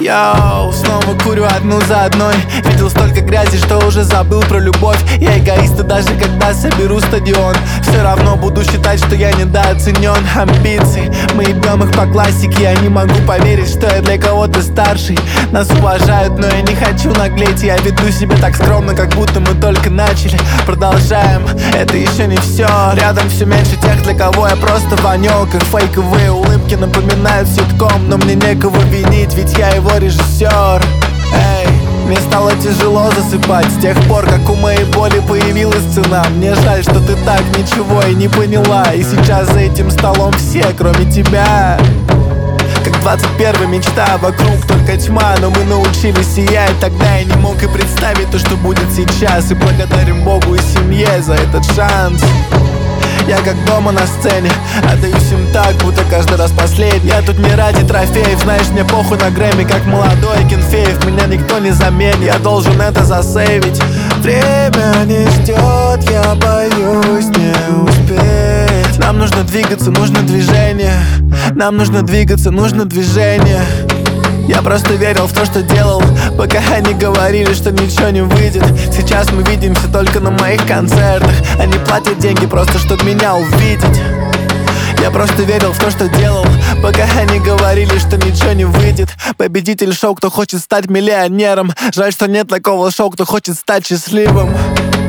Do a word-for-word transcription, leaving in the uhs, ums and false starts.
Йоу, снова курю одну за одной. Видел столько грязи, что уже забыл про любовь. Я эгоист, и даже когда соберу стадион, все равно буду считать, что я недооценен. Амбиции, мы ебем их по классике. Я не могу поверить, что я для кого-то старший. Нас уважают, но я не хочу наглеть. Я веду себя так скромно, как будто мы только начали. Продолжаем, это еще не все. Рядом все меньше тех, для кого я просто ванек. Их фейковые улыбки напоминают ситком, но мне некого винить, ведь я его режиссер. Эй, мне стало тяжело засыпать с тех пор, как у моей боли появилась цена. Мне жаль, что ты так ничего и не поняла. И сейчас за этим столом все, кроме тебя. Как двадцать первая мечта, вокруг только тьма. Но мы научились сиять, тогда я не мог и представить то, что будет сейчас. И благодарим Богу и семье за этот шанс. Я как дома на сцене, отдаюсь им так, будто каждый раз последний. Я тут не ради трофеев, знаешь, мне похуй на Грэмми, как молодой Кенфеев. Меня никто не заменит, я должен это засейвить. Время не ждет, я боюсь не успеть. Нам нужно двигаться, нужно движение. Нам нужно двигаться, нужно движение. Я просто верил в то, что делал, пока они говорили, что ничего не выйдет. Сейчас мы видимся только на моих концертах. Они платят деньги просто, чтобы меня увидеть. Я просто верил в то, что делал, пока они говорили, что ничего не выйдет. Победитель шоу, кто хочет стать миллионером. Жаль, что нет такого шоу, кто хочет стать счастливым.